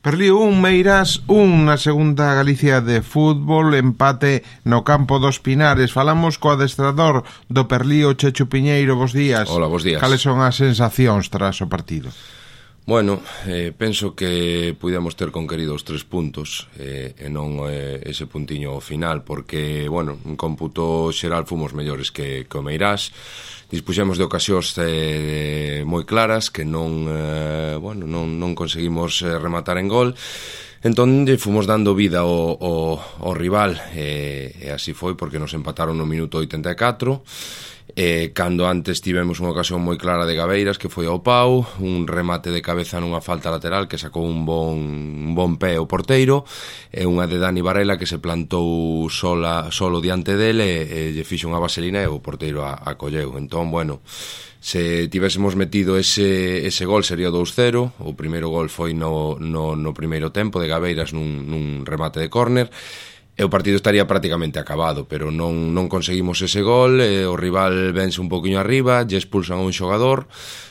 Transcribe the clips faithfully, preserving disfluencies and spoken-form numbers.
Perlío un, Meirás un na segunda Galicia de fútbol, empate no campo dos Pinares. Falamos co adestrador do Perlío, Chechu Piñeiro, bos días. Hola, bos días. Cales son as sensacións tras o partido? Bueno, eh, penso que pudemos ter conquerido os tres puntos eh, e non eh, ese puntiño final, porque, bueno, en cómputo xeral fomos mellores que, que o Meirás. Dispuxemos de ocasións eh, moi claras que non, eh, bueno, non, non conseguimos eh, rematar en gol. Entón fomos dando vida ao, ao, ao rival e, e así foi, porque nos empataron no minuto oitenta e catro. Eh, cando antes tivemos unha ocasión moi clara de Gabeiras, que foi ao pau, un remate de cabeza nunha falta lateral que sacou un bon, un bon pé o porteiro, e unha de Dani Varela que se plantou sola, solo diante dele e, e lle fixo unha vaselina e o porteiro a, a colleu. Entón, bueno, se tivésemos metido ese, ese gol sería dous cero. O primeiro gol foi no, no, no primeiro tempo de Gabeiras nun, nun remate de córner, e o partido estaría prácticamente acabado, pero non, non conseguimos ese gol, e o rival vense un poquinho arriba, lle expulsan a un xogador,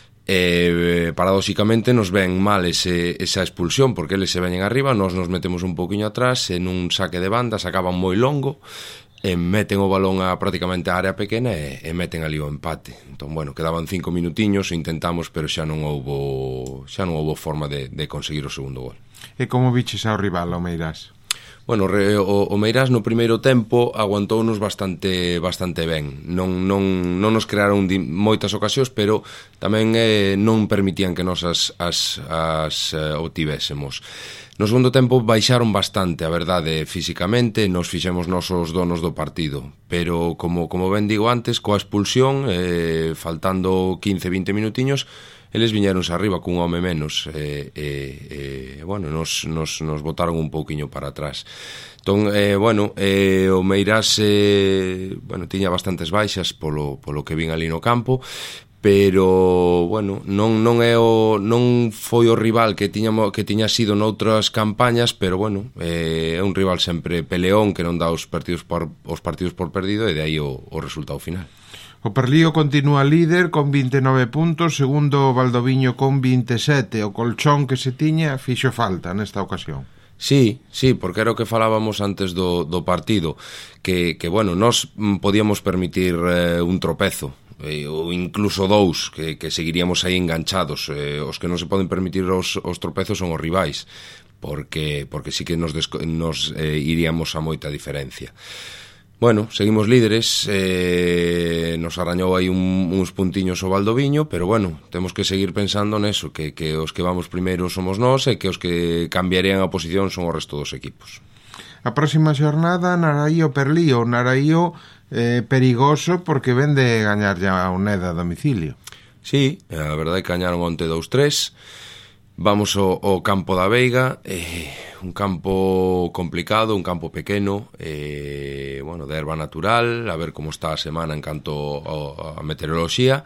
e paradóxicamente nos ven mal ese, esa expulsión, porque eles se veñen arriba, nós nos metemos un poquinho atrás, en un saque de banda, sacaban moi longo, e meten o balón a prácticamente a área pequena e, e meten ali o empate. Entón, bueno, quedaban cinco minutiños, intentamos, pero xa non houbo xa non houbo forma de, de conseguir o segundo gol. E como biches ao rival, o Meirás? Bueno, o, o Meirás no primeiro tempo aguantounos bastante bastante ben. Non, non, non nos crearon di, moitas ocasións, pero tamén eh, non permitían que nos as, as, as eh, obtivésemos. No segundo tempo baixaron bastante, a verdade, físicamente, nos fixemos nosos donos do partido. Pero, como, como ben digo antes, coa expulsión, eh, faltando quince a vinte minutiños, eles viñeronse arriba cun home menos e, e, e bueno, nos, nos, nos botaron un pouquiño para atrás. Entón, eh, bueno, eh, o Meirás eh, bueno, tiña bastantes baixas polo, polo que vin ali no campo, pero, bueno, non, non é o non foi o rival que tiña, que tiña sido noutras campañas, pero, bueno, eh, é un rival sempre peleón que non dá os partidos por, os partidos por perdido, e de aí o, o resultado final. O Perlío continúa líder con vinte e nove puntos, segundo o Valdoviño con vinte e sete. O colchón que se tiña fixo falta nesta ocasión. Sí, sí, porque era o que falábamos antes do, do partido, que, que bueno, nós podíamos permitir eh, un tropezo, eh, ou incluso dous, que, que seguiríamos aí enganchados. Eh, os que non se poden permitir os, os tropezos son os rivais, porque, porque sí que nos, desco, nos eh, iríamos a moita diferencia. Bueno, seguimos líderes, eh, nos arañou aí un, uns puntiños o Valdoviño, pero bueno, temos que seguir pensando neso, que, que os que vamos primeiro somos nós e que os que cambiarían a posición son o resto dos equipos. A próxima xornada, Naraío Perlío, Naraío eh, perigoso porque ven de gañar ya a Uneda a domicilio. Sí, a verdade é que gañaron onte dous tres. Vamos ao, ao campo da Veiga, eh, un campo complicado, un campo pequeno, eh, bueno, de erva natural, a ver como está a semana en canto a, a meteoroloxía.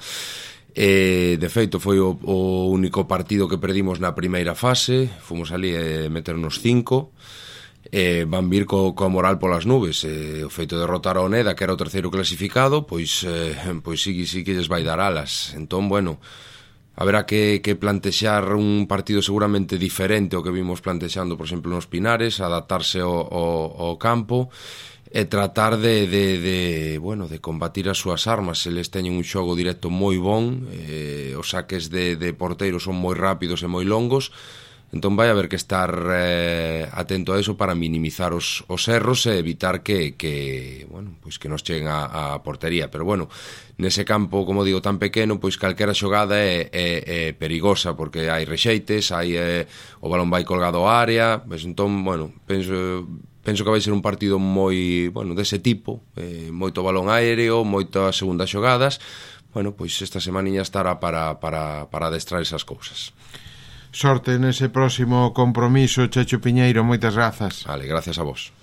Eh, de feito, foi o, o único partido que perdimos na primeira fase, fomos ali a meternos cinco, eh, van vir co, coa moral polas nubes. Eh, o feito de derrotar a Oneda, que era o terceiro clasificado, pois, eh, pois sí, sí que lles vai dar alas. Entón, bueno, haberá que, que plantexar un partido seguramente diferente ao que vimos plantexando, por exemplo, nos Pinares, adaptarse ao, ao, ao campo e tratar de, de, de, bueno, de combatir as súas armas. Eles teñen un xogo directo moi bon, eh, os saques de, de porteiro son moi rápidos e moi longos, entón vai haber que estar eh, atento a eso para minimizar os, os erros e evitar que, que, bueno, pois que nos cheguen a, a portería. Pero bueno, nese campo, como digo, tan pequeno, pois calquera xogada é, é, é perigosa, porque hai rexeites, hai eh, o balón vai colgado á área, pois entón, bueno, penso, penso que vai ser un partido moi, bueno, dese tipo, eh, moito balón aéreo, moitas segundas xogadas. Bueno, pois esta semaniña estará para, para, para adestrar esas cousas. Sorte nese próximo compromiso, Chechu Piñeiro, moitas grazas. Vale, gracias a vos.